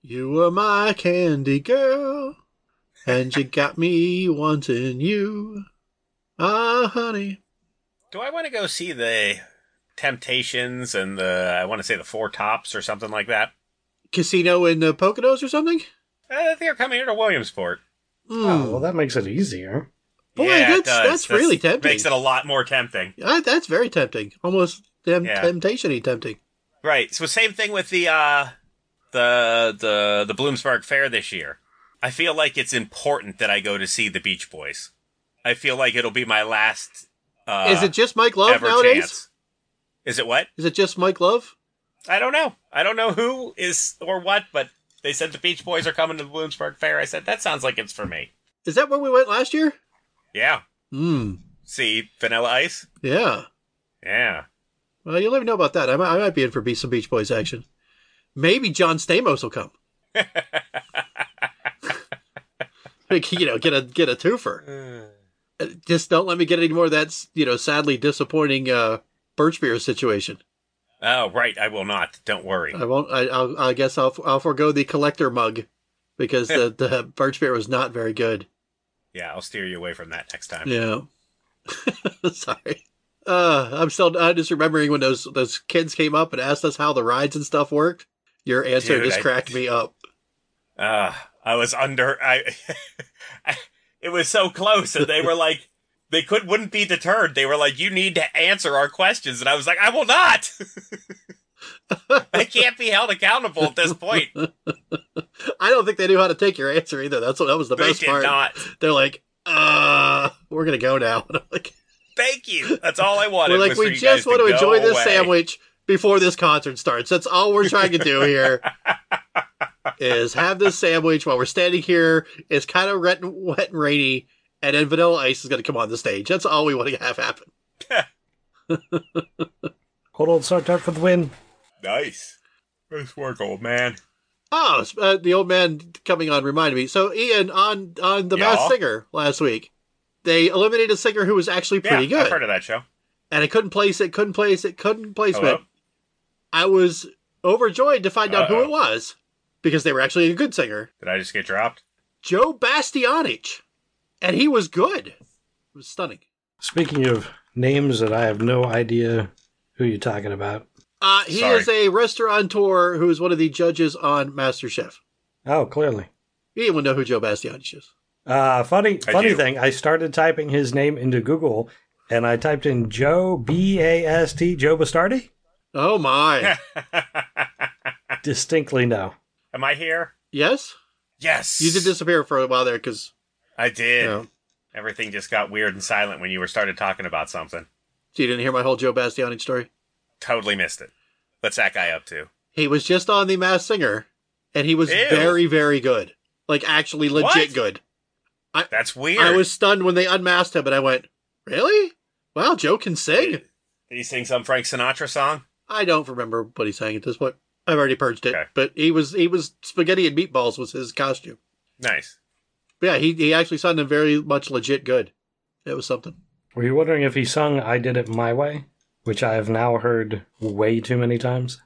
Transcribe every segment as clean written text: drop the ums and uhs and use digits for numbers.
You were my candy girl, and you got me wanting you. Ah, honey. Do I want to go see the Temptations and I want to say the Four Tops or something like that? Casino in the Poconos or something? They're coming here to Williamsport. Oh, well, that makes it easier. Boy, Yeah, it that's does. really tempting. Makes it a lot more tempting. That's very tempting. Almost temptation-y tempting. Right. So same thing with the Bloomsburg Fair this year. I feel like it's important that I go to see the Beach Boys. I feel like it'll be my last Is it just Mike Love ever nowadays? chance. Is it what? Is it just Mike Love? I don't know. I don't know who is or what, but they said the Beach Boys are coming to the Bloomsburg Fair. I said, that sounds like it's for me. Is that where we went last year? Yeah. Hmm. See Vanilla Ice? Yeah. Yeah. Well, you'll let me know about that. I might be in for some Beach Boys action. Maybe John Stamos will come. Get a twofer. Just don't let me get any more of that, sadly disappointing Birch Beer situation. Oh, right. I will not. Don't worry. I won't. I guess I'll forego the collector mug because the Birch Beer was not very good. Yeah, I'll steer you away from that next time. Yeah. Sorry. I'm just remembering when those kids came up and asked us how the rides and stuff worked. Your answer just cracked me up. I was it was so close, and they were like, wouldn't be deterred. They were like, you need to answer our questions. And I was like, I will not. I can't be held accountable at this point. I don't think they knew how to take your answer either. That was the best part. They did not. They're like, we're going to go now. And I'm like, thank you. That's all I wanted. We're like, we just want to enjoy this sandwich before this concert starts. That's all we're trying to do here. Is have this sandwich while we're standing here. It's kind of wet and rainy, and then Vanilla Ice is going to come on the stage. That's all we want to have happen. Hold on, start for the win. Nice. Nice work, old man. Oh, the old man coming on reminded me. So, Ian, on The Masked Singer last week, they eliminated a singer who was actually pretty good. I've heard of that show. And I couldn't place it. I was overjoyed to find out who it was, because they were actually a good singer. Did I just get dropped? Joe Bastianich. And he was good. It was stunning. Speaking of names that I have no idea who you're talking about. He is a restaurateur who is one of the judges on MasterChef. Oh, clearly. You didn't know who Joe Bastianich is. Funny thing, I started typing his name into Google, and I typed in Joe, B-A-S-T, Joe Bastardi? Oh, my. Distinctly no. Am I here? Yes? Yes. You did disappear for a while there, because... I did. Everything just got weird and silent when you started talking about something. So you didn't hear my whole Joe Bastianich story? Totally missed it. What's that guy up to? He was just on The Masked Singer, and he was very, very good. Like, actually legit good. That's weird. I was stunned when they unmasked him, and I went, really? Wow, Joe can sing? Did he sing some Frank Sinatra song? I don't remember what he sang at this point. I've already purged it. Okay. But he was spaghetti and meatballs was his costume. Nice. But yeah, he actually sounded very much legit good. It was something. Were you wondering if he sung I Did It My Way? Which I have now heard way too many times.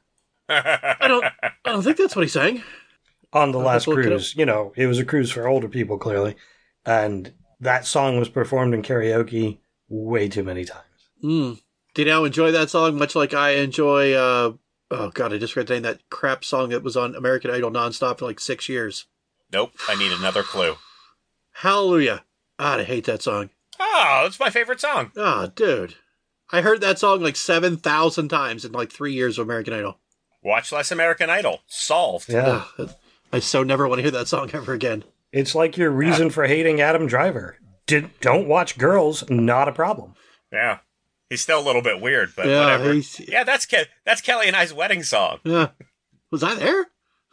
I don't think that's what he sang. On the last cruise. It was a cruise for older people, clearly. And that song was performed in karaoke way too many times. Do you now enjoy that song much like I enjoy, oh God, I just read that crap song that was on American Idol nonstop for like 6 years. Nope, I need another clue. Hallelujah. God, I hate that song. Oh, that's my favorite song. Oh, dude. I heard that song like 7,000 times in like 3 years of American Idol. Watch less American Idol. Solved. Yeah. I so never want to hear that song ever again. It's like your reason for hating Adam Driver. Don't watch Girls, not a problem. Yeah. He's still a little bit weird, but whatever. Yeah, that's Kelly and I's wedding song. Yeah. Was I there?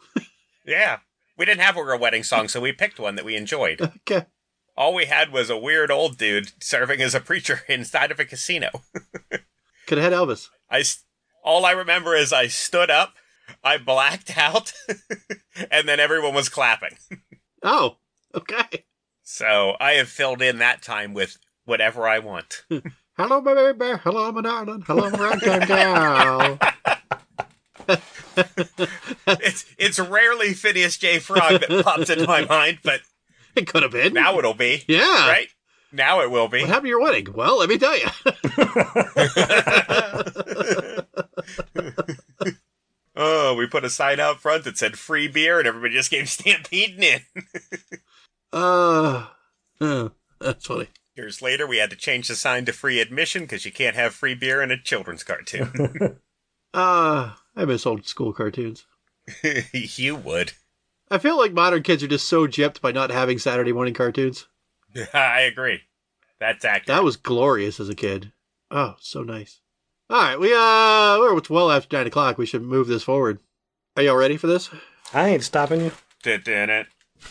Yeah. We didn't have a wedding song, so we picked one that we enjoyed. Okay. All we had was a weird old dude serving as a preacher inside of a casino. Could have had Elvis. All I remember is I stood up, I blacked out, and then everyone was clapping. Oh, okay. So I have filled in that time with whatever I want. Hello, my baby. Hello, my darling. Hello, my ragtime gal. It's rarely Phineas J. Frog that pops into my mind, but it could have been. Now it'll be. Yeah. Right? Now it will be. What happened to your wedding? Well, let me tell you. Oh, we put a sign out front that said free beer and everybody just came stampeding in. That's funny. Years later, we had to change the sign to free admission because you can't have free beer in a children's cartoon. I miss old school cartoons. You would. I feel like modern kids are just so gypped by not having Saturday morning cartoons. I agree. That's accurate. That was glorious as a kid. Oh, so nice. All right, we're well after 9 o'clock. We should move this forward. Are y'all ready for this? I ain't stopping you. Did it.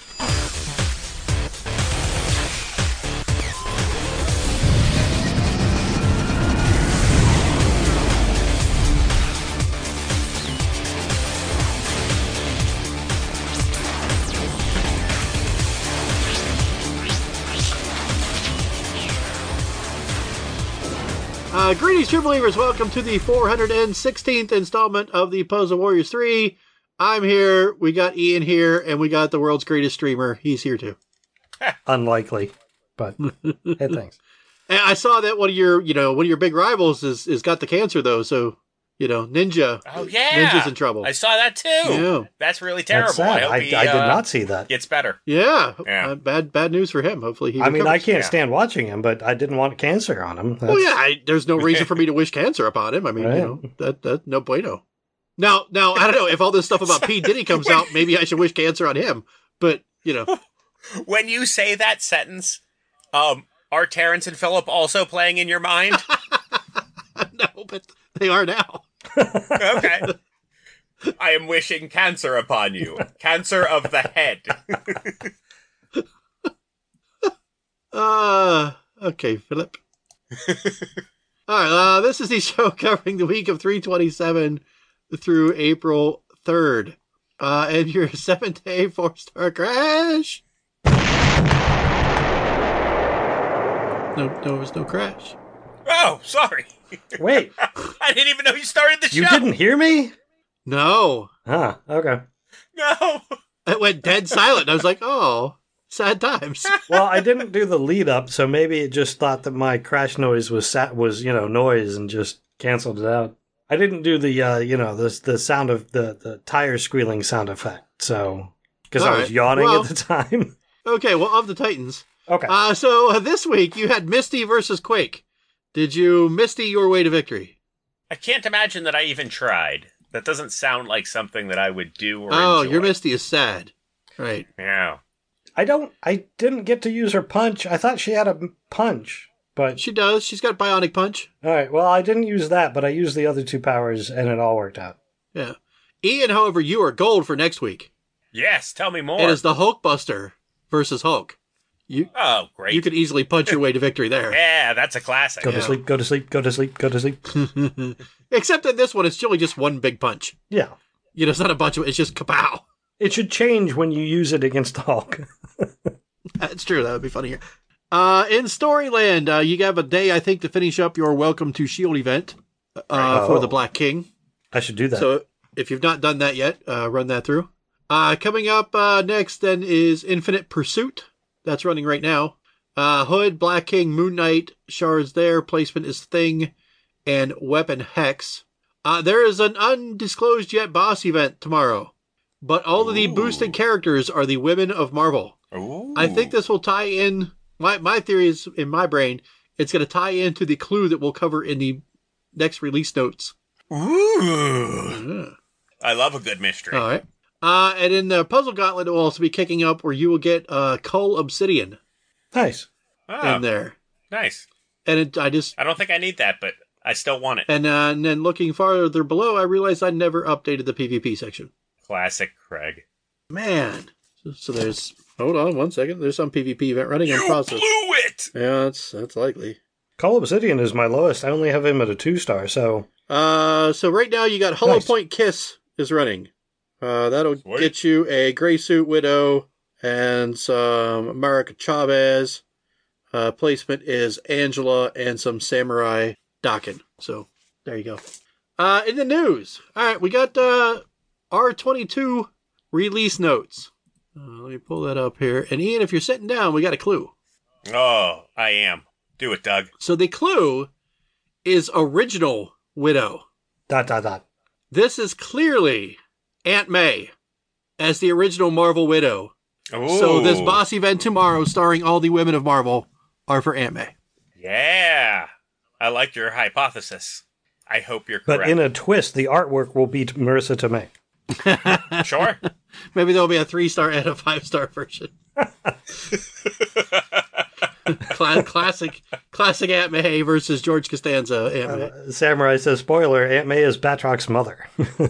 Greetings, true believers. Welcome to the 416th installment of the Puzzle Warriors 3. I'm here, we got Ian here, and we got the world's greatest streamer. He's here too. Unlikely, but hey, thanks. And I saw that one of your big rivals is got the cancer though, so Ninja. Oh yeah, Ninja's in trouble. I saw that too. Yeah. That's really terrible. That's sad. I hope I did not see that. Gets better. Yeah. Yeah. Bad news for him. Hopefully he. I mean, I recovers. can't stand watching him, but I didn't want cancer on him. Well, yeah. There's no reason for me to wish cancer upon him. I mean, Right. that no bueno. Now I don't know if all this stuff about P Diddy comes out, maybe I should wish cancer on him. But When you say that sentence, are Terrence and Phillip also playing in your mind? no, but they are now. Okay. I am wishing cancer upon you. Cancer of the head. Okay, Philip. All right, this is the show covering the week of 3/27 through April 3rd. And your 7-day 4-star crash. No, there was no crash. Oh, sorry. Wait, I didn't even know you started the show. you didn't hear me? No. Huh, okay. No. It went dead silent. I was like, oh, sad times. Well, I didn't do the lead up, so maybe it just thought that my crash noise was noise and just canceled it out. I didn't do the the sound of the tire squealing sound effect, so because I was yawning at the time. Okay, well, of the Titans. Okay. So this week you had Misty versus Quake. Did you Misty your way to victory? I can't imagine that I even tried. That doesn't sound like something that I would do or Oh, enjoy. your Misty is sad. Right. Yeah. I didn't get to use her punch. I thought she had a punch, but She does. She's got Bionic Punch. all right. Well, I didn't use that, but I used the other two powers, and it all worked out. Yeah. Ian, however, you are gold for next week. Yes, tell me more. It is the Hulkbuster versus Hulk. Oh, great. You could easily punch your way to victory there. Yeah, that's a classic. Go to sleep. Go to sleep. Go to sleep. Go to sleep. Except in this one, it's really just one big punch. Yeah. It's not a bunch of it's just kapow. It should change when you use it against the Hulk. That's true. That would be funny here. In Storyland, you have a day, I think, to finish up your Welcome to S.H.I.E.L.D. event for the Black King. I should do that. So if you've not done that yet, run that through. Coming up next then is Infinite Pursuit. That's running right now. Hood, Black King, Moon Knight, shards there. Placement is Thing, and Weapon Hex. There is an undisclosed yet boss event tomorrow. But all of the boosted characters are the Women of Marvel. Ooh. I think this will tie in. My theory is, in my brain, it's going to tie into the clue that we'll cover in the next release notes. Ooh. I love a good mystery. All right. And in the Puzzle Gauntlet, it will also be kicking up where you will get Cull Obsidian Nice. in there. Nice. And I don't think I need that, but I still want it. And then looking farther below, I realized I never updated the PvP section. Classic Craig. Man. So there's... Hold on one second. There's some PvP event running in process. You blew it! Yeah, that's likely. Cull Obsidian is my lowest. I only have him at a 2-star, so... So right now you got Hollow Nice. Point Kiss is running. That'll Sweet. get you a Gray Suit Widow and some America Chavez. Placement is Angela and some Samurai Dakin. So there you go. In the news, all right, we got R22 release notes. Let me pull that up here. And Ian, if you're sitting down, we got a clue. Oh, I am. Do it, Doug. So the clue is original Widow. ... This is clearly Aunt May as the original Marvel Widow. Ooh. So this boss event tomorrow, starring all the women of Marvel, are for Aunt May. Yeah. I like your hypothesis. I hope you're correct. But in a twist, the artwork will be Marissa Tomei. Sure. Maybe there'll be a 3-star and a 5-star version. Classic Aunt May versus George Costanza Aunt May. Samurai says, spoiler, Aunt May is Batrock's mother.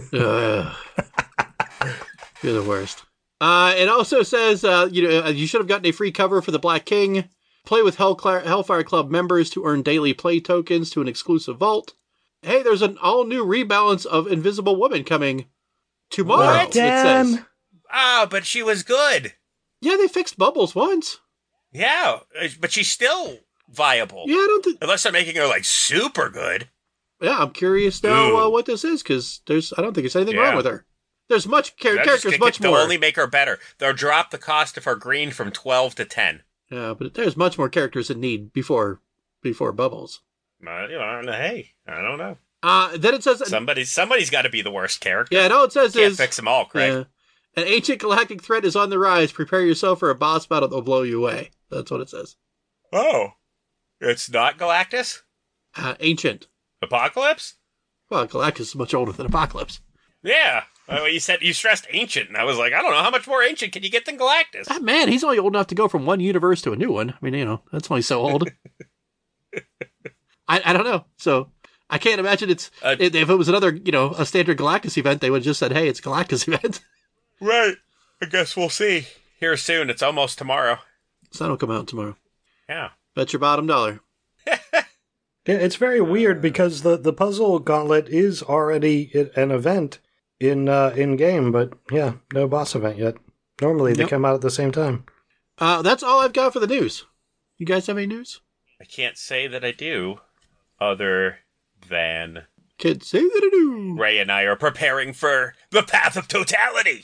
You're the worst. It also says, you should have gotten a free cover for the Black King. Play with Hellfire Club members to earn daily play tokens to an exclusive vault. Hey, there's an all-new rebalance of Invisible Woman coming tomorrow, it says. Ah, but she was good. Yeah, they fixed Bubbles once. Yeah, but she's still viable. Yeah, I don't think... Unless they're making her, like, super good. Yeah, I'm curious now what this is, because I don't think there's anything wrong with her. There's characters much more. They'll only make her better. They'll drop the cost of her green from 12 to 10. Yeah, but there's much more characters in need before Bubbles. Hey, I don't know. Then it says... Somebody's got to be the worst character. Yeah, and all it says Can't fix them all, Craig. Yeah, an ancient galactic threat is on the rise. Prepare yourself for a boss battle that will blow you away. That's what it says. Oh. It's not Galactus? Ancient. Apocalypse? Well, Galactus is much older than Apocalypse. Yeah. You stressed ancient, and I was like, I don't know, how much more ancient can you get than Galactus? Man, he's only old enough to go from one universe to a new one. I mean, that's only so old. I don't know. So I can't imagine if it was another, a standard Galactus event, they would have just said, hey, it's a Galactus event. Right. I guess we'll see. Here soon. It's almost tomorrow. So that'll come out tomorrow. Yeah. Bet your bottom dollar. Yeah, it's very weird because the puzzle gauntlet is already an event in game, but yeah, no boss event yet. Normally they come out at the same time. That's all I've got for the news. You guys have any news? I can't say that I do, other than... Can't say that I do. Ray and I are preparing for the path of totality.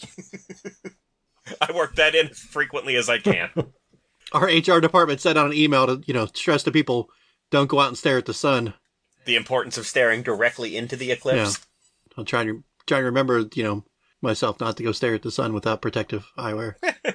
I work that in as frequently as I can. Our HR department sent out an email to, stress to people, don't go out and stare at the sun. The importance of staring directly into the eclipse. Yeah. I'm trying to remember, myself not to go stare at the sun without protective eyewear.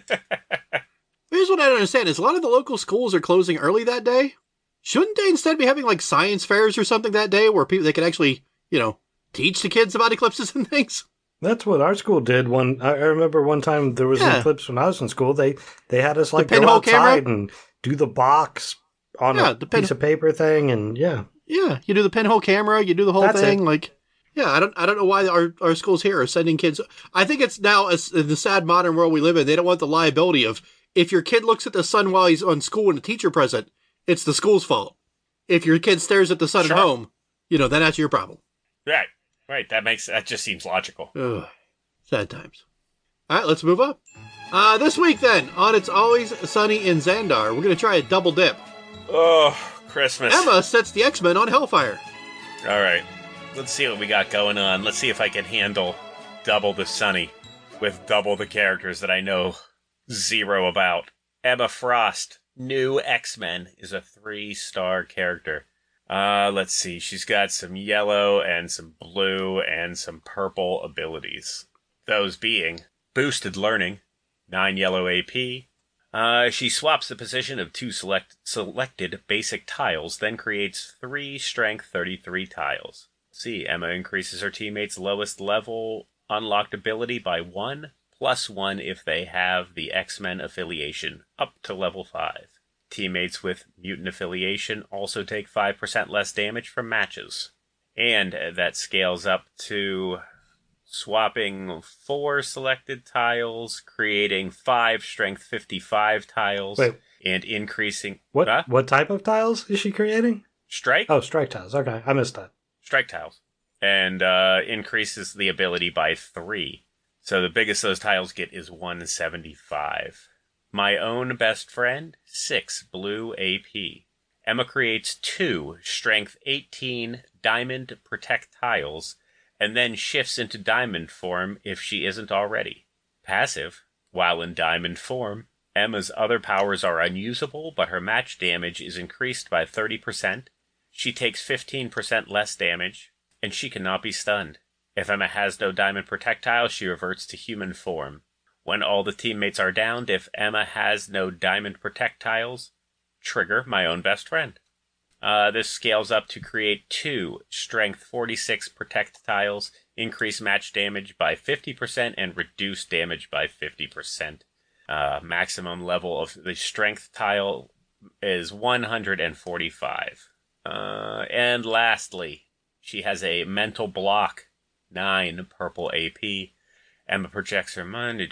Here's what I don't understand is a lot of the local schools are closing early that day. Shouldn't they instead be having like science fairs or something that day where they can actually, teach the kids about eclipses and things? That's what our school did. I remember one time there was an eclipse when I was in school. They had us like go outside and do the box on a piece of paper thing, and yeah, you do the pinhole camera, you do the whole thing. I don't know why our schools here are sending kids. I think it's now in the sad modern world we live in. They don't want the liability of if your kid looks at the sun while he's on school and a teacher present, it's the school's fault. If your kid stares at the sun at home, then that's your problem. Right. That just seems logical. Ugh. Sad times. All right, let's move up. This week then, on It's Always Sunny in Xandar, we're going to try a double dip. Oh, Christmas. Emma sets the X-Men on Hellfire. All right. Let's see what we got going on. Let's see if I can handle double the Sunny with double the characters that I know zero about. Emma Frost, new X-Men, is a 3-star character. Let's see. She's got some yellow and some blue and some purple abilities. Those being boosted learning, 9 yellow AP. She swaps the position of 2 selected basic tiles, then creates 3 strength 33 tiles. See, Emma increases her teammates' lowest level unlocked ability by 1, +1 if they have the X-Men affiliation, up to level 5. Teammates with mutant affiliation also take 5% less damage from matches. And that scales up to swapping 4 selected tiles, creating 5 strength 55 tiles, and increasing... What type of tiles is she creating? Strike? Oh, strike tiles. Okay, I missed that. Strike tiles. And increases the ability by 3. So the biggest those tiles get is 175. My own best friend, 6 blue AP. Emma creates 2 strength 18 diamond protect tiles, and then shifts into diamond form if she isn't already. Passive, while in diamond form, Emma's other powers are unusable, but her match damage is increased by 30%. She takes 15% less damage, and she cannot be stunned. If Emma has no diamond projectile, she reverts to human form. When all the teammates are downed, if Emma has no diamond projectiles, trigger my own best friend. This scales up to create 2 strength 46 projectiles, increase match damage by 50%, and reduce damage by 50%. Maximum level of the strength tile is 145. And lastly, she has a mental block, 9 purple AP. Emma projects her mind.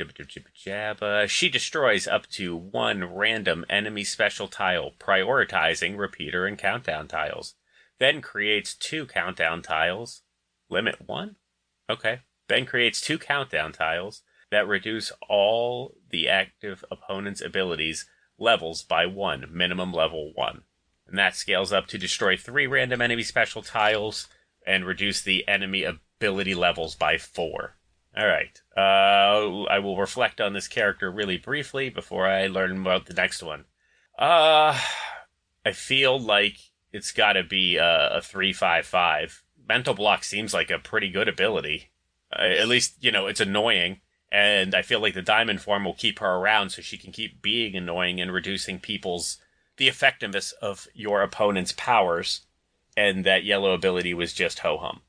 She destroys up to 1 random enemy special tile, prioritizing repeater and countdown tiles. Then creates 2 countdown tiles. Limit 1? Okay. Then creates 2 countdown tiles that reduce all the active opponent's abilities levels by 1, minimum level 1. And that scales up to destroy 3 random enemy special tiles and reduce the enemy ability levels by 4. Alright, I will reflect on this character really briefly before I learn about the next one. I feel like it's gotta be a 3/5/5. Mental block seems like a pretty good ability. At least, it's annoying, and I feel like the diamond form will keep her around so she can keep being annoying and reducing the effectiveness of your opponent's powers, and that yellow ability was just ho-hum.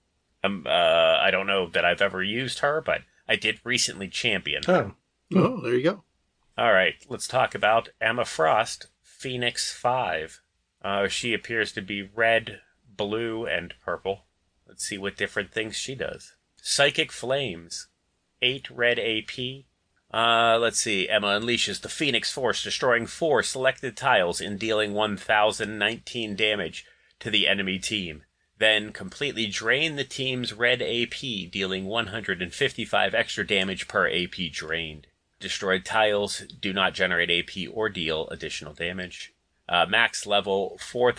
I don't know that I've ever used her, but I did recently champion her. Oh, there you go. All right, let's talk about Emma Frost, Phoenix 5. She appears to be red, blue, and purple. Let's see what different things she does. Psychic Flames, 8 red AP. Let's see. Emma unleashes the Phoenix Force, destroying 4 selected tiles and dealing 1,019 damage to the enemy team. Then completely drain the team's red AP, dealing 155 extra damage per AP drained. Destroyed tiles do not generate AP or deal additional damage. Max level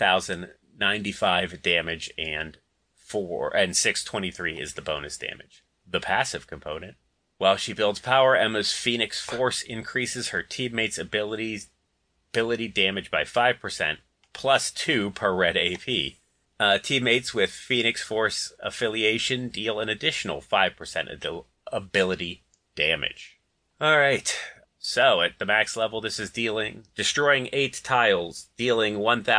4,095 damage and 623 is the bonus damage. The passive component. While she builds power, Emma's Phoenix Force increases her teammates' ability damage by 5%, plus 2 per red AP. Teammates with Phoenix Force affiliation deal an additional 5% ability damage. Alright, so at the max level this is destroying 8 tiles, dealing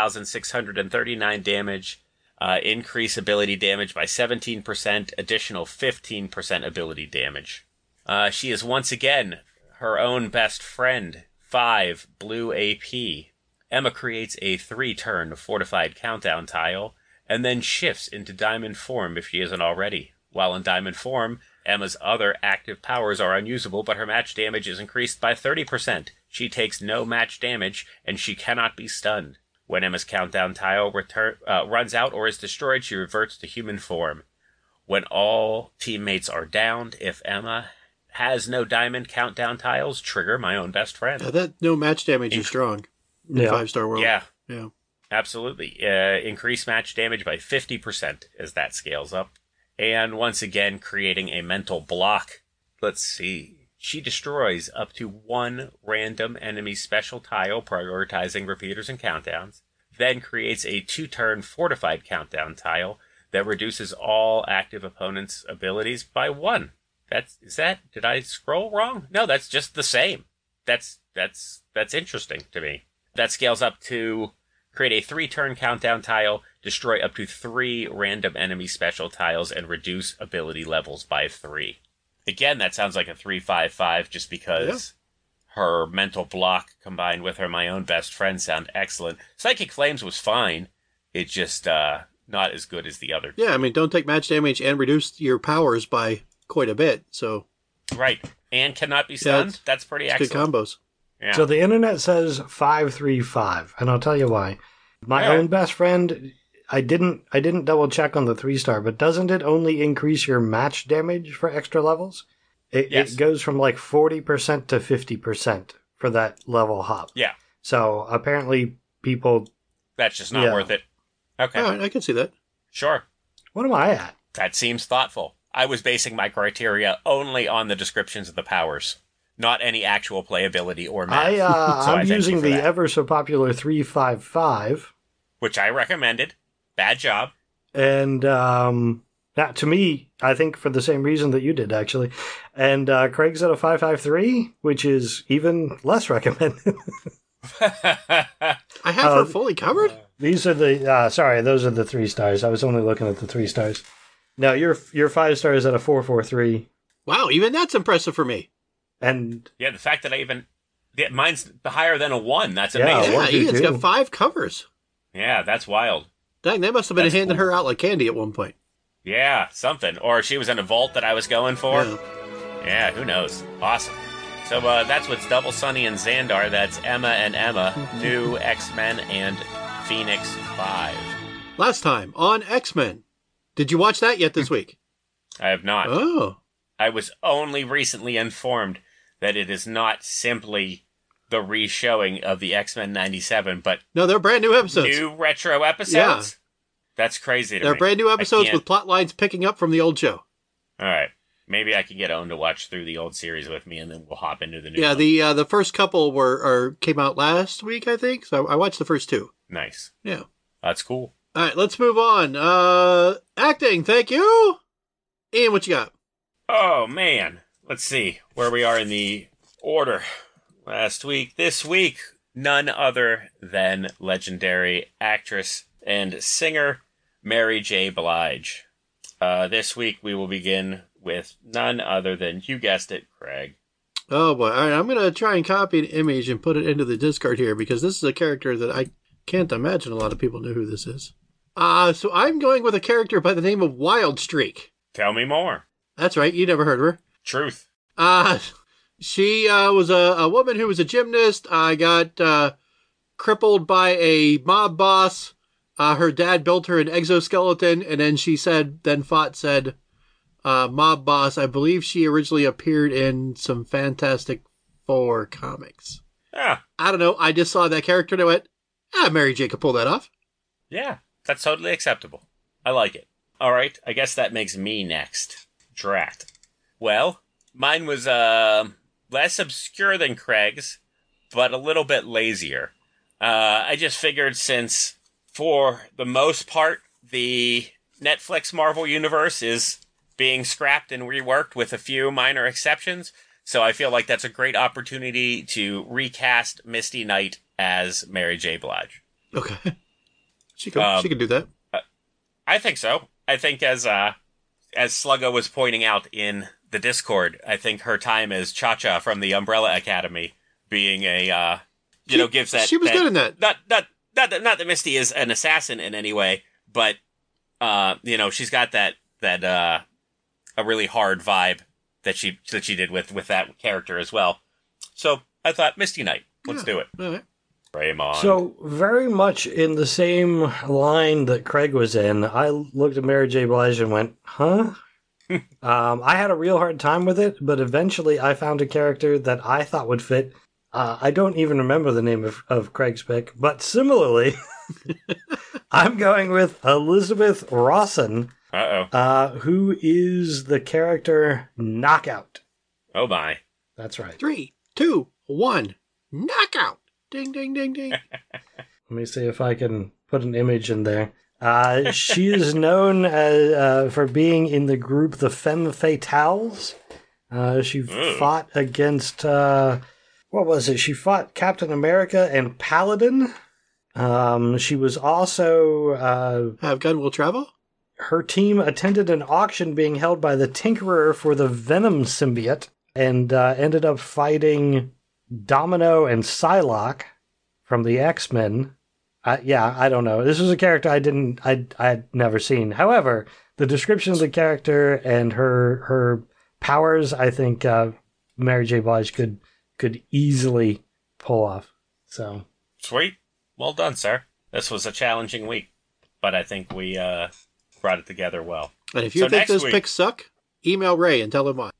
1,639 damage, increase ability damage by 17%, additional 15% ability damage. She is once again her own best friend, 5 blue AP. Emma creates a 3-turn fortified countdown tile, and then shifts into diamond form if she isn't already. While in diamond form, Emma's other active powers are unusable, but her match damage is increased by 30%. She takes no match damage, and she cannot be stunned. When Emma's countdown tile runs out or is destroyed, she reverts to human form. When all teammates are downed, if Emma has no diamond countdown tiles, trigger my own best friend. That no match damage is strong in 5-star world. Yeah. Yeah. Absolutely. Increase match damage by 50% as that scales up. And once again, creating a mental block. Let's see. She destroys up to 1 random enemy special tile, prioritizing repeaters and countdowns. Then creates a 2-turn fortified countdown tile that reduces all active opponents' abilities by 1. Did I scroll wrong? No, that's just the same. That's interesting to me. That scales up to create a 3-turn countdown tile, destroy up to 3 random enemy special tiles, and reduce ability levels by 3. Again, that sounds like a 3/5/5 just because her mental block combined with my own best friend sound excellent. Psychic Flames was fine. It's just not as good as the other. Yeah, I mean, don't take match damage and reduce your powers by quite a bit. So right. And cannot be stunned. That's pretty excellent. Good combos. Yeah. So the internet says 535, and I'll tell you why. My own best friend, I didn't double check on the 3-star, but doesn't it only increase your match damage for extra levels? It goes from like 40% to 50% for that level hop. Yeah. So apparently people... That's just not worth it. Okay. All right, I can see that. Sure. What am I at? That seems thoughtful. I was basing my criteria only on the descriptions of the powers, not any actual playability or math. I'm using the ever so popular 355, which I recommended. Bad job. And that, to me, I think for the same reason that you did, actually. And Craig's at a 553, which is even less recommended. I have her fully covered? These are the those are the 3 stars. I was only looking at the 3 stars. No, your 5 stars at a 443. Wow, even that's impressive for me. And yeah, the fact that mine's higher than a 1. That's amazing. Yeah, Ian's got 5 covers. Yeah, that's wild. Dang, they must have been handing her out like candy at one point. Yeah, something. Or she was in a vault that I was going for. Yeah, who knows? Awesome. So that's what's Double Sunny and Xandar. That's Emma and Emma, new X-Men and Phoenix 5. Last time on X-Men. Did you watch that yet this week? I have not. Oh. I was only recently informed that it is not simply the re-showing of the X-Men 97, but... No, they're brand new episodes. New retro episodes? Yeah. That's crazy to me. They're brand new episodes with plot lines picking up from the old show. All right. Maybe I can get Owen to watch through the old series with me, and then we'll hop into the new one. Yeah, the first couple came out last week, I think. So I watched the first 2. Nice. Yeah. That's cool. All right, let's move on. Acting, thank you. Ian, what you got? Oh, man. Let's see where we are in the order. Last week. This week, none other than legendary actress and singer Mary J. Blige. This week, we will begin with none other than, you guessed it, Craig. Oh, boy. All right, I'm going to try and copy an image and put it into the Discord here because this is a character that I can't imagine a lot of people know who this is. So I'm going with a character by the name of Wild Streak. Tell me more. That's right. You never heard of her. Truth. She was a woman who was a gymnast. Got crippled by a mob boss. Her dad built her an exoskeleton, and then said, mob boss. I believe she originally appeared in some Fantastic Four comics. Ah. I don't know. I just saw that character and I went, Mary J could pull that off. Yeah, that's totally acceptable. I like it. All right, I guess that makes me next. Drat. Well, mine was less obscure than Craig's, but a little bit lazier. I just figured since, for the most part, the Netflix Marvel Universe is being scrapped and reworked with a few minor exceptions, so I feel like that's a great opportunity to recast Misty Knight as Mary J. Blige. Okay. She could do that. I think so. I think as Sluggo was pointing out in the Discord, I think her time as Cha-Cha from the Umbrella Academy being gives that... She was good in that. Not that Misty is an assassin in any way, but, she's got that a really hard vibe that she did with that character as well. So I thought, Misty Knight, let's do it. All right. Raymond. So, very much in the same line that Craig was in, I looked at Mary J. Blige and went, huh? I had a real hard time with it, but eventually I found a character that I thought would fit. I don't even remember the name of Craig's pick, but similarly, I'm going with Elizabeth Rawson, who is the character Knockout. Oh, my. That's right. 3, 2, 1, Knockout. Ding, ding, ding, ding. Let me see if I can put an image in there. She is known for being in the group the Femme Fatales. She fought against, what was it? She fought Captain America and Paladin. She was also... Have Gun Will Travel? Her team attended an auction being held by the Tinkerer for the Venom symbiote and ended up fighting Domino and Psylocke from the X-Men. I don't know. This was a character I'd never seen. However, the description of the character and her powers, I think Mary J. Blige could easily pull off. So sweet. Well done, sir. This was a challenging week, but I think we brought it together well. And if you think those picks suck, email Ray and tell him why.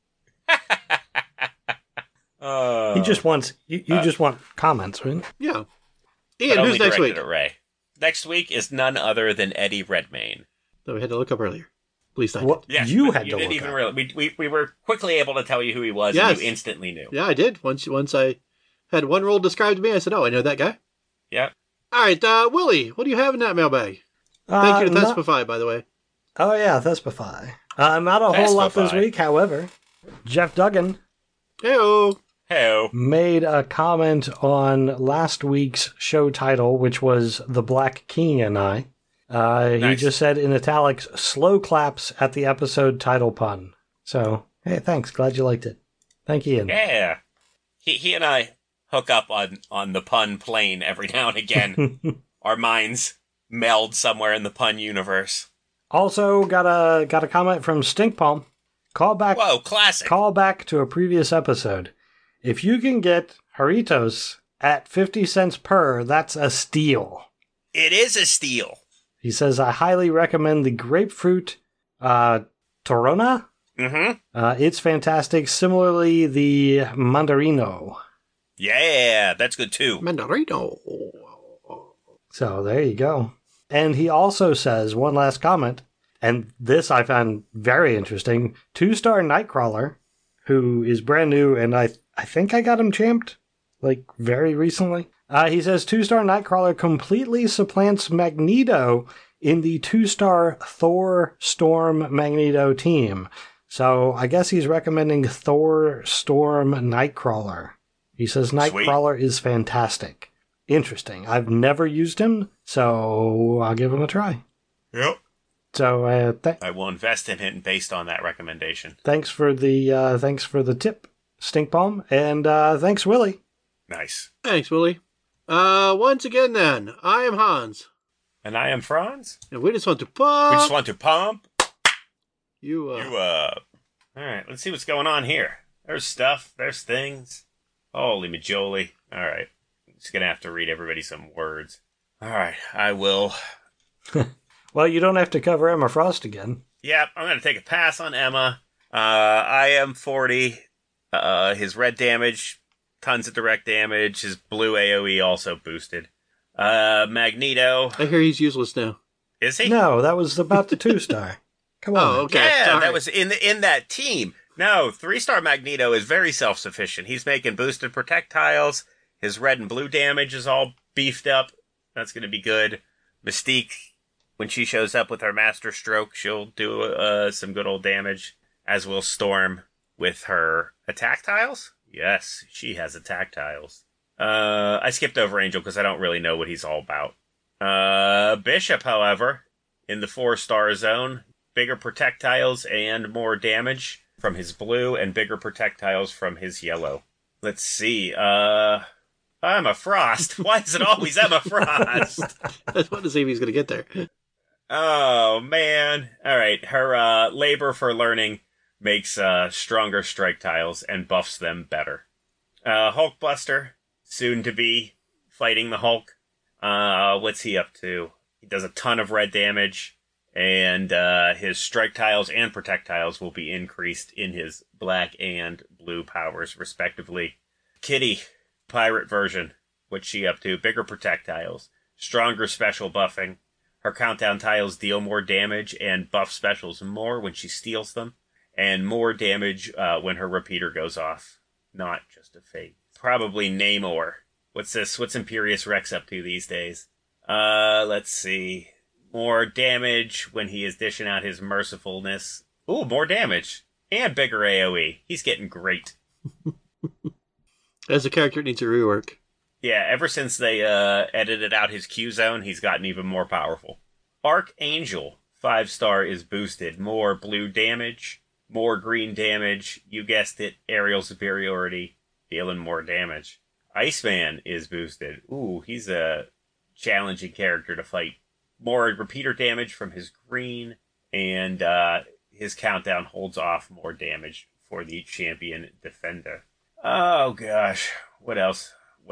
He just wants you just want comments, right? Yeah. Ian, who's next week? At Ray. Next week is none other than Eddie Redmayne. That we had to look up earlier. At least I did. What Yes, you but had you to didn't look even up. really. We were quickly able to tell you who he was, Yes. and you instantly knew. Yeah, I did. Once I had one role described to me, I said, "Oh, I know that guy." Yeah. All right, Willie, what do you have in that mailbag? Thank you to Thespify, by the way. Oh, yeah, Thespify. Not a whole lot this Thespify. week, however. Jeff Duggan Heyo. Hey, made a comment on last week's show title, which was The Black King and I. He Nice. just said in italics, slow claps at the episode title pun. So, hey, thanks. Glad you liked it. Thank you, Ian. yeah. He and I hook up on the pun plane every now and again. Our minds meld somewhere in the pun universe. Also, got a comment from Stinkpalm. Whoa, classic. Call back to a previous episode. If you can get Haritos at 50 cents per, that's a steal. It is a steal. He says, I highly recommend the grapefruit Torona. Mm-hmm. It's fantastic. Similarly, the Mandarino. Yeah, that's good too. Mandarino. So there you go. And he also says, one last comment, and this I found very interesting, 2-star Nightcrawler, who is brand new, and I think I got him champed, like, very recently. He says 2-star Nightcrawler completely supplants Magneto in the 2-star Thor Storm Magneto team. So I guess he's recommending Thor Storm Nightcrawler. He says Nightcrawler is fantastic. Interesting. I've never used him, so I'll give him a try. Yep. So I will invest in him based on that recommendation. thanks for the tip, Stinkbomb, and thanks, Willie. Nice. Thanks, Willie. Once again, then, I am Hans, And I am Franz. and we just want to pump. We just want to pump you. you up. All right, let's see what's going on here. There's stuff. There's things. Holy majoli. All right. I'm just going to have to read everybody some words. All right, I will. Well, you don't have to cover Emma Frost again. Yep, I'm going to take a pass on Emma. I am 40. His red damage, tons of direct damage. His blue AoE also boosted. Magneto. I hear he's useless now. Is he? No, that was about the 2-star. Come on. Oh, okay. Yeah, Sorry. that was in that team. No, 3-star Magneto is very self-sufficient. He's making boosted projectiles. His red and blue damage is all beefed up. That's going to be good. Mystique, when she shows up with her Master Stroke, she'll do some good old damage, as will Storm with her attack tiles. Yes, she has attack tiles. I skipped over Angel because I don't really know what he's all about. Bishop, however, in the 4-star zone, bigger projectiles and more damage from his blue, and bigger projectiles from his yellow. Let's see. Emma Frost. Why is it always Emma Frost? I just wanted to see if he's going to get there. Oh, man. All right. Her labor for learning makes stronger strike tiles and buffs them better. Hulkbuster, soon to be fighting the Hulk. What's he up to? He does a ton of red damage, and his strike tiles and protect tiles will be increased in his black and blue powers, respectively. Kitty, pirate version. What's she up to? Bigger projectiles, stronger special buffing. Her countdown tiles deal more damage and buff specials more when she steals them, and more damage when her repeater goes off. Not just a fake. Probably Namor. What's this? What's Imperious Rex up to these days? Let's see. More damage when he is dishing out his mercifulness. Ooh, more damage. And bigger AoE. He's getting great. As a character, it needs a rework. Yeah, ever since they edited out his Q zone, he's gotten even more powerful. Archangel, 5-star, is boosted. More blue damage, more green damage. You guessed it, aerial superiority, dealing more damage. Iceman is boosted. Ooh, he's a challenging character to fight. More repeater damage from his green, and his countdown holds off more damage for the champion defender. Oh, gosh. What else?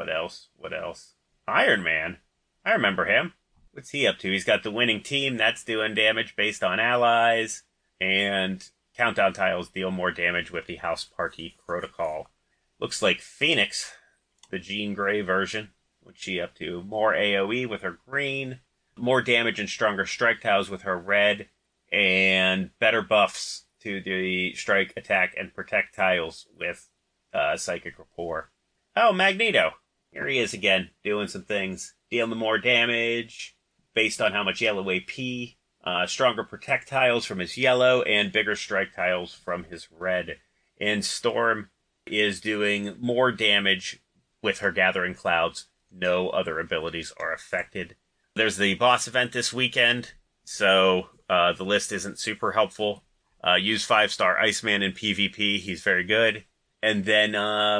Iron Man. I remember him. What's he up to? He's got the winning team. That's doing damage based on allies. And countdown tiles deal more damage with the House Party Protocol. Looks like Phoenix, the Jean Grey version. What's she up to? More AoE with her green. More damage and stronger strike tiles with her red. and better buffs to the strike, attack, and projectiles with Psychic Rapport. Oh, Magneto. Here he is again, doing some things. Dealing more damage based on how much yellow AP. Stronger projectiles from his yellow, and bigger strike tiles from his red. And Storm is doing more damage with her Gathering Clouds. No other abilities are affected. There's the boss event this weekend, so the list isn't super helpful. Use 5-star Iceman in PvP. He's very good. And then,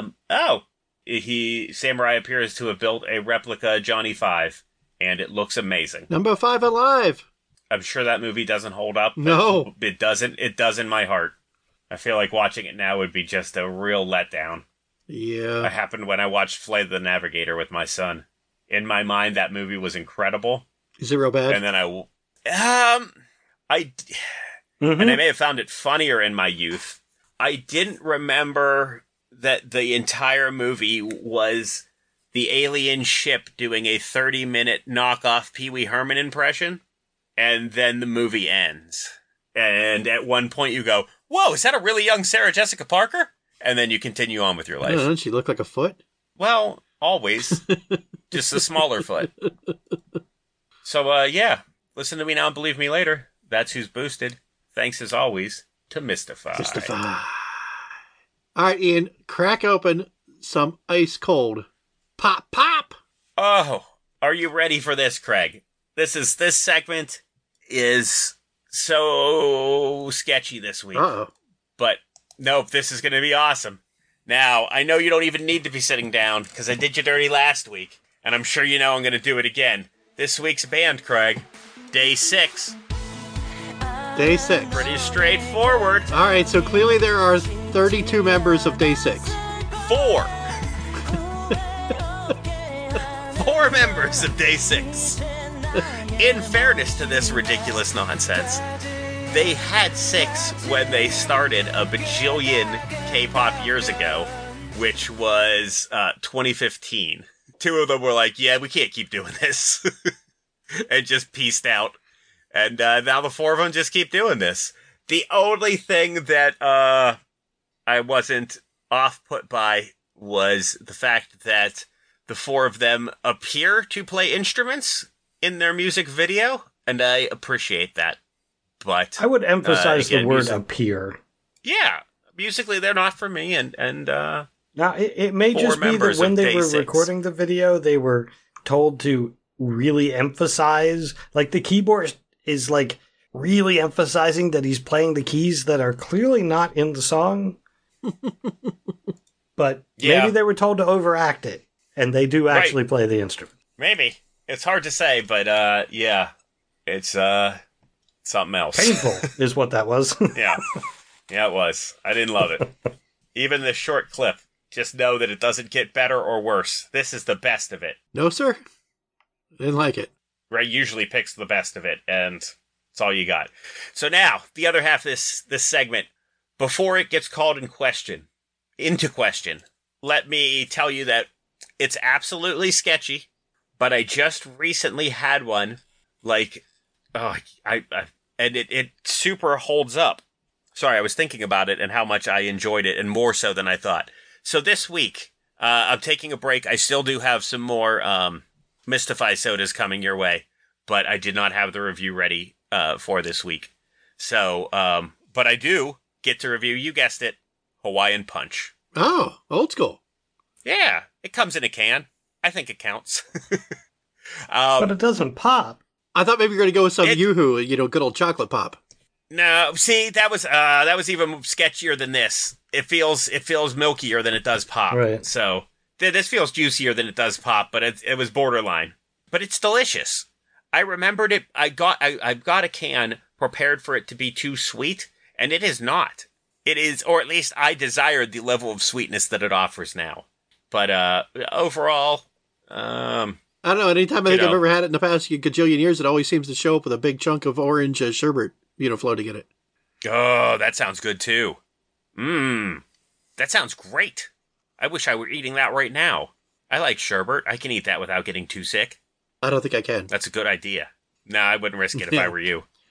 Samurai appears to have built a replica Johnny 5, and it looks amazing. Number 5 alive. I'm sure that movie doesn't hold up. No. It doesn't. It does in my heart. I feel like watching it now would be just a real letdown. Yeah. That happened when I watched Flight of the Navigator with my son. In my mind, that movie was incredible. Is it real bad? And then and I may have found it funnier in my youth. I didn't remember that the entire movie was the alien ship doing a 30-minute knockoff Pee Wee Herman impression, and then the movie ends. And at one point you go, whoa, is that a really young Sarah Jessica Parker? And then you continue on with your life. Doesn't she look like a foot? Well, always. Just a smaller foot. So, listen to me now and believe me later. That's who's boosted. Thanks, as always, to Mystify. Mystify. All right, Ian, crack open some ice cold. Pop, pop! Oh, are you ready for this, Craig? This segment is so sketchy this week. Uh-oh. But, nope, this is going to be awesome. Now, I know you don't even need to be sitting down, because I did you dirty last week, and I'm sure you know I'm going to do it again. This week's band, Craig, Day 6. Day 6. Pretty straightforward. All right, so clearly there are 32 members of Day 6. 4. 4 members of Day 6. In fairness to this ridiculous nonsense, they had 6 when they started a bajillion K-pop years ago, which was 2015. 2 of them were like, yeah, we can't keep doing this. And just peaced out. And now the 4 of them just keep doing this. The only thing that I wasn't off-put by was the fact that the 4 of them appear to play instruments in their music video, and I appreciate that. But I would emphasize again, the word appear. Yeah, musically they're not for me, and now it may 4 just be that when they were Day 6. recording the video, they were told to really emphasize, like the keyboard is like really emphasizing that he's playing the keys that are clearly not in the song. But maybe they were told to overact it, and they do actually play the instrument. Maybe. It's hard to say, but it's something else. Painful is what that was. Yeah, it was. I didn't love it. Even this short clip, just know that it doesn't get better or worse. This is the best of it. No, sir. Didn't like it. Ray usually picks the best of it, and it's all you got. So now, the other half of this segment, before it gets called into question, let me tell you that it's absolutely sketchy, but I just recently had one, and it super holds up. Sorry, I was thinking about it and how much I enjoyed it, and more so than I thought. So this week, I'm taking a break. I still do have some more Mystify sodas coming your way, but I did not have the review ready for this week. So, but I do get to review, you guessed it, Hawaiian Punch. Oh, old school. Yeah, it comes in a can. I think it counts. But it doesn't pop. I thought maybe you were going to go with some Yoo-hoo, good old chocolate pop. No, see, that was even sketchier than this. It feels milkier than it does pop. Right. So this feels juicier than it does pop, but it was borderline. But it's delicious. I remembered it. I've got a can prepared for it to be too sweet, and it is not. It is, or at least I desired the level of sweetness that it offers now. But overall, I don't know. Anytime I think I've ever had it in the past gajillion years, it always seems to show up with a big chunk of orange sherbet, floating in it. Oh, that sounds good too. That sounds great. I wish I were eating that right now. I like sherbet. I can eat that without getting too sick. I don't think I can. That's a good idea. No, I wouldn't risk it if I were you.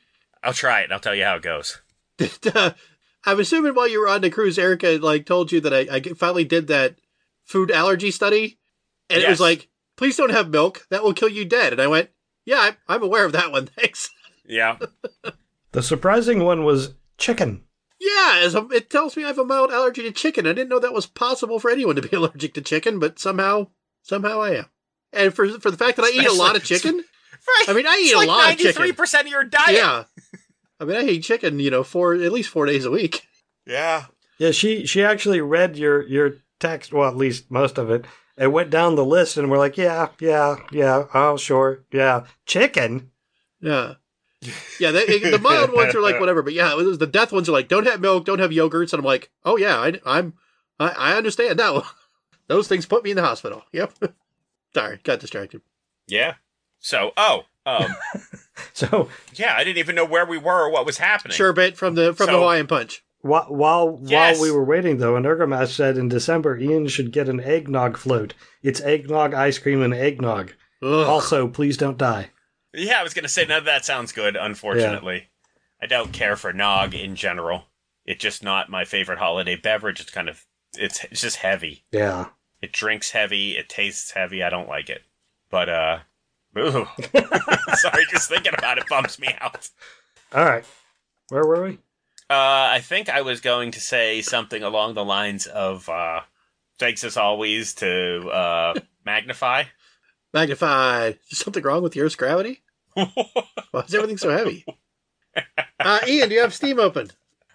I'll try it. I'll tell you how it goes. I'm assuming while you were on the cruise, Erica told you that I finally did that food allergy study, and It was like, please don't have milk. That will kill you dead. And I went, yeah, I'm aware of that one. Thanks. Yeah. The surprising one was chicken. Yeah, it tells me I have a mild allergy to chicken. I didn't know that was possible for anyone to be allergic to chicken, but somehow I am. And for the fact that I eat a lot of chicken, right? I mean, I eat a lot of chicken. 93% of your diet. Yeah. I mean, I eat chicken, at least 4 days a week. Yeah. Yeah, she actually read your text, well, at least most of it, and went down the list, and we're like, yeah, oh, sure, yeah. Chicken? Yeah. Yeah, the mild ones are like whatever, but yeah, it was the death ones are like, don't have milk, don't have yogurts, and I'm like, oh yeah, I understand now. Those things put me in the hospital. Yep. Sorry, got distracted. Yeah. So, So yeah, I didn't even know where we were or what was happening. Sherbet from the Hawaiian Punch. While we were waiting, though, Energomash said in December, Ian should get an eggnog float. It's eggnog, ice cream, and eggnog. Ugh. Also, please don't die. Yeah, I was going to say, none of that sounds good, unfortunately. Yeah. I don't care for nog in general. It's just not my favorite holiday beverage. It's just heavy. Yeah. It drinks heavy. It tastes heavy. I don't like it. But, ooh. Sorry, just thinking about it bumps me out. All right. Where were we? I think I was going to say something along the lines of, thanks as always to, Magnify. Magnify. Is something wrong with the Earth's gravity? Why is everything so heavy? Ian, do you have Steam open?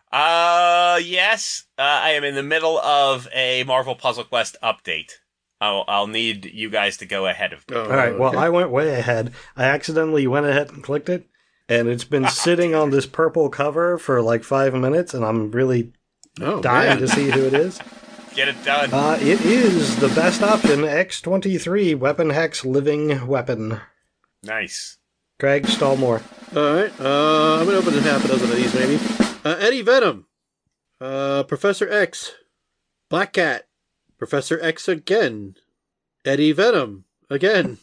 Yes. I am in the middle of a Marvel Puzzle Quest update. I'll need you guys to go ahead of me. All right. Well, I went way ahead. I accidentally went ahead and clicked it, and it's been sitting on this purple cover for like 5 minutes, and I'm really dying to see who it is. Get it done. It is the best option, X-23 Weapon Hex Living Weapon. Nice. Craig, stall more. All right. I'm going to open half a dozen of these, maybe. Eddie Venom. Professor X. Black Cat. Professor X again. Eddie Venom. Again.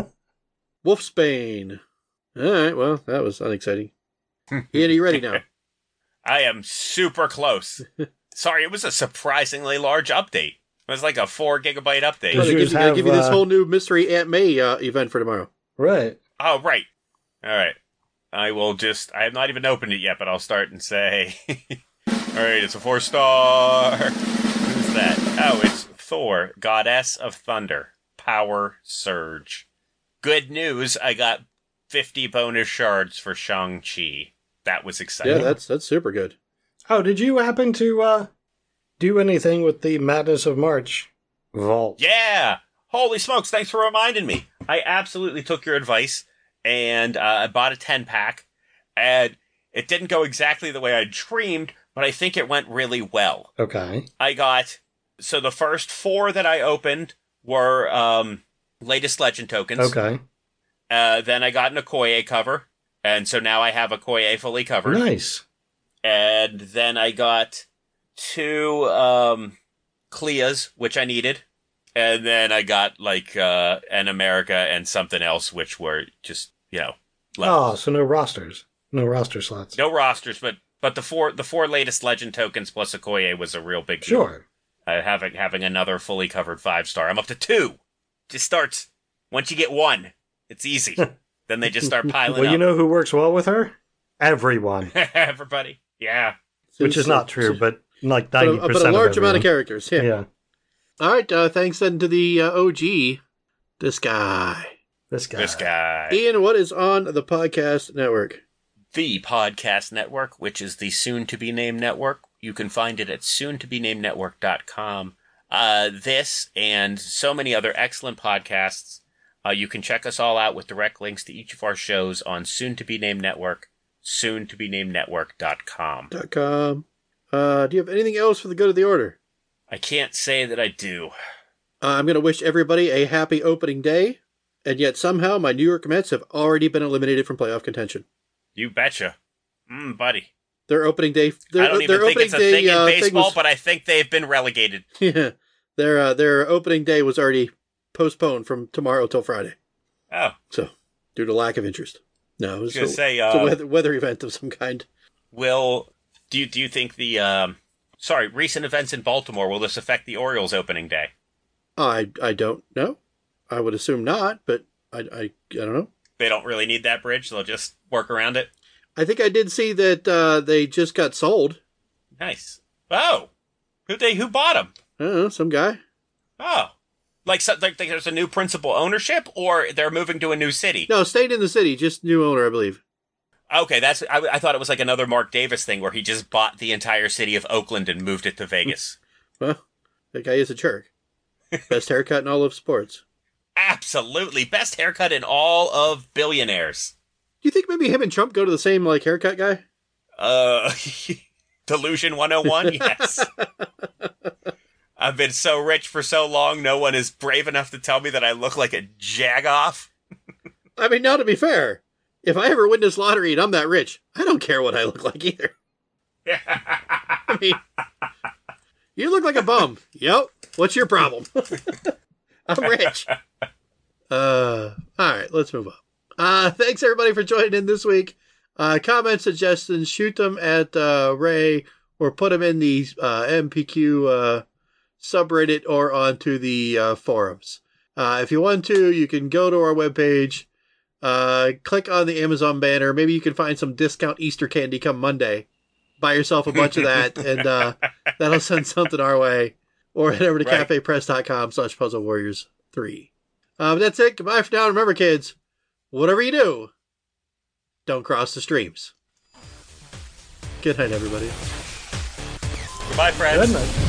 Wolfsbane. All right, well, that was unexciting. Ian, are you ready now? I am super close. Sorry, it was a surprisingly large update. It was like a 4 gigabyte update. Well, they give you this whole new Mystery Aunt May event for tomorrow. Right. Oh, right. All right. I have not even opened it yet, but I'll start and say, all right, it's a 4-star. Who's that? Oh, it's Thor, Goddess of Thunder, Power Surge. Good news, I got 50 bonus shards for Shang-Chi. That was exciting. Yeah, that's super good. Oh, did you happen to do anything with the Madness of March vault? Yeah! Holy smokes, thanks for reminding me. I absolutely took your advice, and I bought a 10-pack, and it didn't go exactly the way I dreamed, but I think it went really well. Okay. So the first 4 that I opened were latest legend tokens. Okay. Then I got an Okoye cover, and so now I have Okoye fully covered. Nice. And then I got 2 Cleas, which I needed. And then I got, an America and something else, which were just, levels. Oh, so no rosters. No roster slots. No rosters, but the 4 latest legend tokens plus Okoye was a real big deal. Sure. Having another fully covered 5-star. I'm up to 2. Just starts, once you get 1, it's easy. Then they just start piling up. Well, you know who works well with her? Everyone. Everybody. Yeah. Which is not true, but like 90% but a large amount of characters. Yeah. All right. Thanks then to the OG, this guy. Ian, what is on the podcast network? The Podcast Network, which is the soon-to-be-named network. You can find it at soon-to-be-named-network.com. This and so many other excellent podcasts. You can check us all out with direct links to each of our shows on soon-to-be-named network, soon-to-be-named-network.com. Do you have anything else for the good of the order? I can't say that I do. I'm going to wish everybody a happy opening day, and yet somehow my New York Mets have already been eliminated from playoff contention. You betcha. Buddy. Their opening day... I don't even think it's a thing in baseball, but I think they've been relegated. Yeah. Their opening day was already postponed from tomorrow till Friday. Oh. So, due to lack of interest. No, I was going to say, it's a weather event of some kind. Do you think the recent events in Baltimore, will this affect the Orioles opening day? I don't know. I would assume not, but I don't know. They don't really need that bridge. They'll just work around it. I think I did see that they just got sold. Nice. Oh, who bought them? I don't know, some guy. Oh, like there's a new principal ownership, or they're moving to a new city? No, stayed in the city, just new owner, I believe. Okay, I thought it was like another Mark Davis thing where he just bought the entire city of Oakland and moved it to Vegas. Well, that guy is a jerk. Best haircut in all of sports. Absolutely. Best haircut in all of billionaires. Do you think maybe him and Trump go to the same, haircut guy? Delusion 101? Yes. I've been so rich for so long, no one is brave enough to tell me that I look like a jagoff. I mean, now to be fair, if I ever win this lottery and I'm that rich, I don't care what I look like either. I mean, you look like a bum. Yep. What's your problem? I'm rich. All right, let's move on. Thanks everybody for joining in this week. Comment suggestions, shoot them at Ray or put them in the MPQ subreddit or onto the forums. If you want to, you can go to our webpage, click on the Amazon banner. Maybe you can find some discount Easter candy come Monday. Buy yourself a bunch of that, and that'll send something our way. Or head over to cafepress.com/puzzlewarriors3. That's it. Goodbye for now. Remember, kids, whatever you do, don't cross the streams. Good night, everybody. Goodbye, friends. Good night.